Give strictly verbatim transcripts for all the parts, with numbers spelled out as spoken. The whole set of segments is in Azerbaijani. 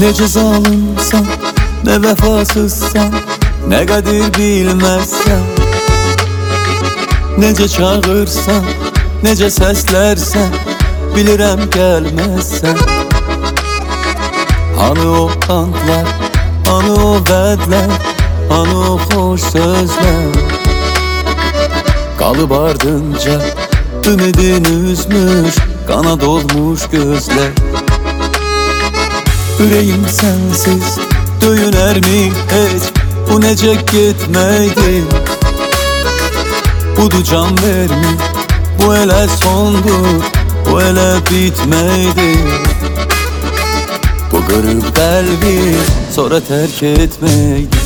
Necə zalimsən, nə vəfasızsan, nə qədir bilməzsən. Necə çağırsan, necə səslərsən, bilirəm gəlməzsən. Hanı o antlar, hanı o vədlər, hanı o xoş sözlər. Qalıb ardınca ümidin üzmüş, qana dolmuş gözlər. Ürəyim sənsiz döyünərmi heç, bu necə getməkdir? Budur can vermi, bu elə sondur, bu elə bitməkdir. Bu qırıb qəlbi, sonra tərk etməkdir.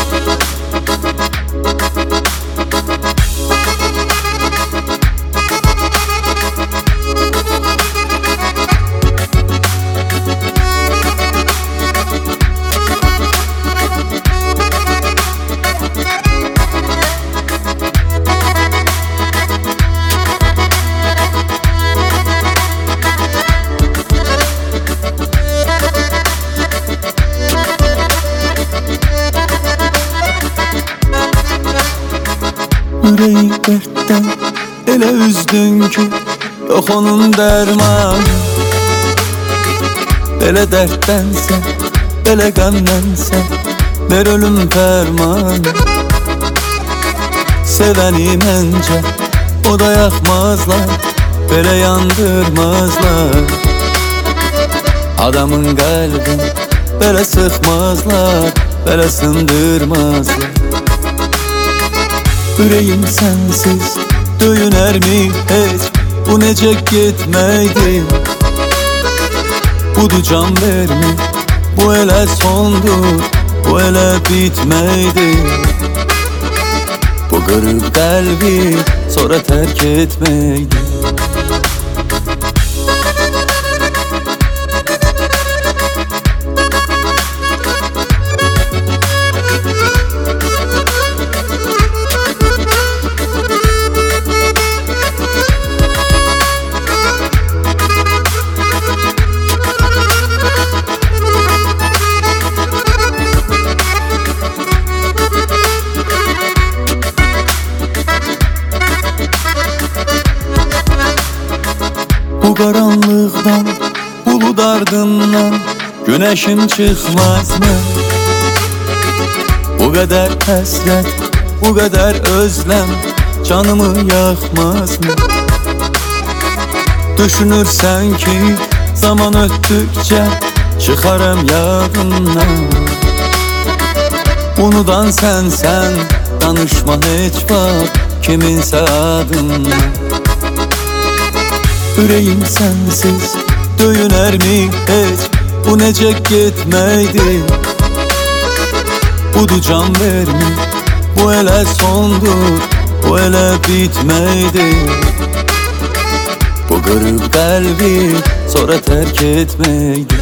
Ürəyi dərddən elə üzdün ki, yox onun dərmanı. Belə dərddənsə, belə qəmlənsə, ver ölüm fərmanı. Sevəni məncə o da yaxmazlar, belə yandırmazlar. Adamın qəlbin belə sıxmazlar, belə sındırmazlar. Ürəyim sənsiz döyünərmi heç, bu necə getməkdir? Budur can vermi, bu elə sondur, bu elə bitməkdir. Bu qırıb qəlbi, sonra tərk etməkdir. Bu qaranlıqdan, bulud ardından günəşim çıxmazmı? Bu qədər həsrət, bu qədər özləm canımı yaxmazmı? Düşünürsən ki, zaman ötdükcə çıxarım yadından. Unudan sənsən, danışma heç vaxt kiminsə adından. Ürəyim sənsiz döyünərmi heç, bu necə getməkdir? Budur can vermi, bu elə sondur, bu elə bitməkdir. Bu qırıb qəlbi, sonra tərk etməkdir.